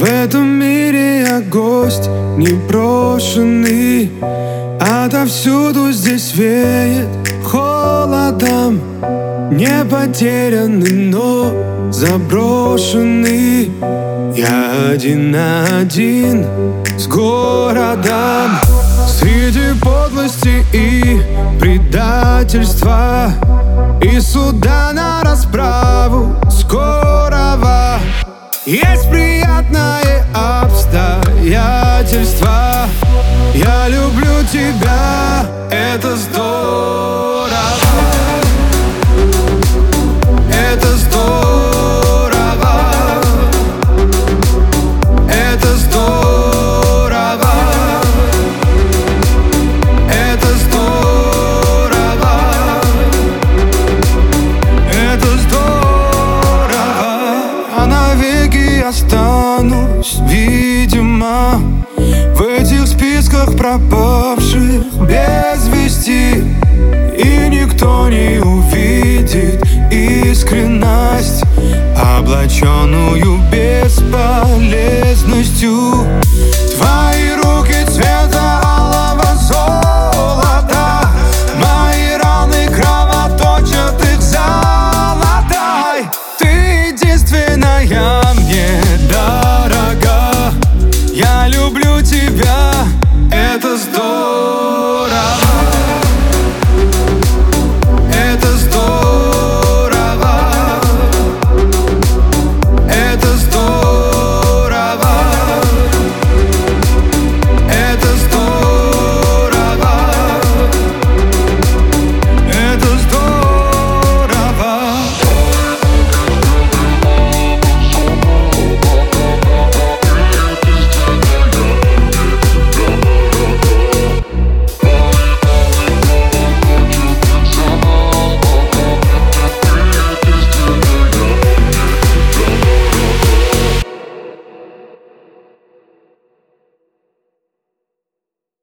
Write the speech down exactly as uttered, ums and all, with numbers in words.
В этом мире я гость непрошенный, отовсюду здесь веет холодом. Не потерянный, но заброшенный. Я один на один с городом. Среди подлости и предательства, и суда на расправу скорого. Есть приятное обстоятельство. Я люблю тебя, это здорово. Это здорово. Это здорово. Это здорово. Это здорово. А навеки останусь, видимо, в этих списках пропавших без вести. И никто не увидит искренность, облаченную без